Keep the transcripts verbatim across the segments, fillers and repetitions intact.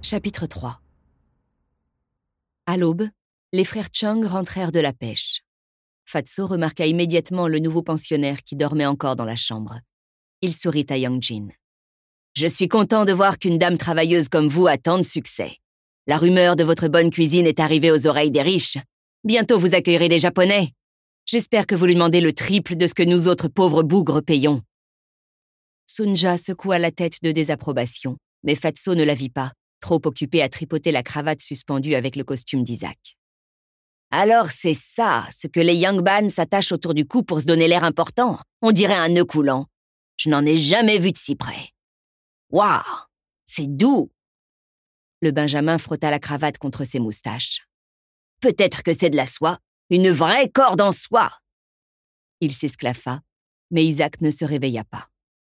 Chapitre trois. À l'aube, les frères Chang rentrèrent de la pêche. Fatso remarqua immédiatement le nouveau pensionnaire qui dormait encore dans la chambre. Il sourit à Yang Jin. « Je suis content de voir qu'une dame travailleuse comme vous a tant de succès. La rumeur de votre bonne cuisine est arrivée aux oreilles des riches. Bientôt vous accueillerez des Japonais. J'espère que vous lui demandez le triple de ce que nous autres pauvres bougres payons. » Sunja secoua la tête de désapprobation, mais Fatso ne la vit pas, trop occupé à tripoter la cravate suspendue avec le costume d'Isaac. « Alors c'est ça, ce que les Yangban s'attachent autour du cou pour se donner l'air important. On dirait un nœud coulant. Je n'en ai jamais vu de si près. Waouh, c'est doux !» Le Benjamin frotta la cravate contre ses moustaches. « Peut-être que c'est de la soie, une vraie corde en soie !» Il s'esclaffa, mais Isaac ne se réveilla pas.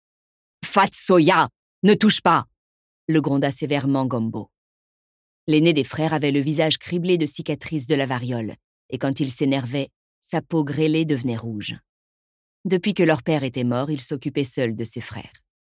« Fatsoya, ne touche pas !» le gronda sévèrement Gombo. L'aîné des frères avait le visage criblé de cicatrices de la variole, et quand il s'énervait, sa peau grêlée devenait rouge. Depuis que leur père était mort, il s'occupait seul de ses frères.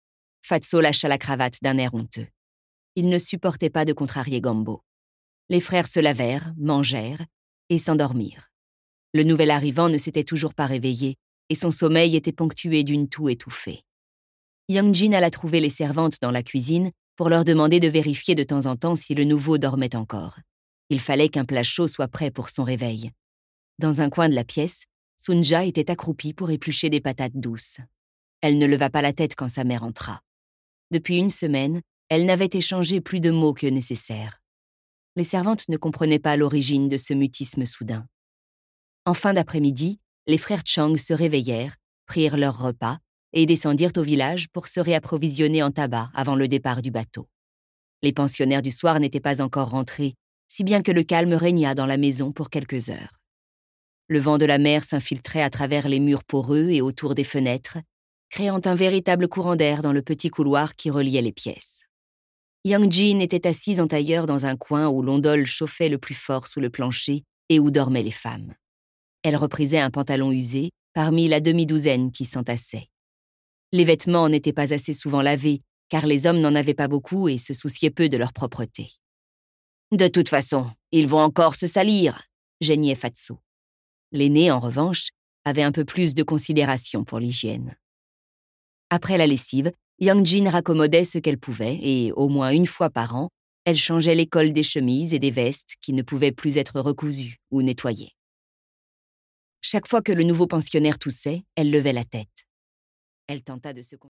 Fatso lâcha la cravate d'un air honteux. Il ne supportait pas de contrarier Gombo. Les frères se lavèrent, mangèrent et s'endormirent. Le nouvel arrivant ne s'était toujours pas réveillé, et son sommeil était ponctué d'une toux étouffée. Yang Jin alla trouver les servantes dans la cuisine pour leur demander de vérifier de temps en temps si le nouveau dormait encore. Il fallait qu'un plat chaud soit prêt pour son réveil. Dans un coin de la pièce, Sunja était accroupie pour éplucher des patates douces. Elle ne leva pas la tête quand sa mère entra. Depuis une semaine, elle n'avait échangé plus de mots que nécessaire. Les servantes ne comprenaient pas l'origine de ce mutisme soudain. En fin d'après-midi, les frères Chang se réveillèrent, prirent leur repas et descendirent au village pour se réapprovisionner en tabac avant le départ du bateau. Les pensionnaires du soir n'étaient pas encore rentrés, si bien que le calme régna dans la maison pour quelques heures. Le vent de la mer s'infiltrait à travers les murs poreux et autour des fenêtres, créant un véritable courant d'air dans le petit couloir qui reliait les pièces. Yang Jin était assise en tailleur dans un coin où l'ondole chauffait le plus fort sous le plancher et où dormaient les femmes. Elle reprisait un pantalon usé parmi la demi-douzaine qui s'entassait. Les vêtements n'étaient pas assez souvent lavés, car les hommes n'en avaient pas beaucoup et se souciaient peu de leur propreté. « De toute façon, ils vont encore se salir », geignait Fatso. L'aîné, en revanche, avait un peu plus de considération pour l'hygiène. Après la lessive, Yang Jin raccommodait ce qu'elle pouvait et, au moins une fois par an, elle changeait les cols des chemises et des vestes qui ne pouvaient plus être recousues ou nettoyées. Chaque fois que le nouveau pensionnaire toussait, elle levait la tête. Elle tenta de se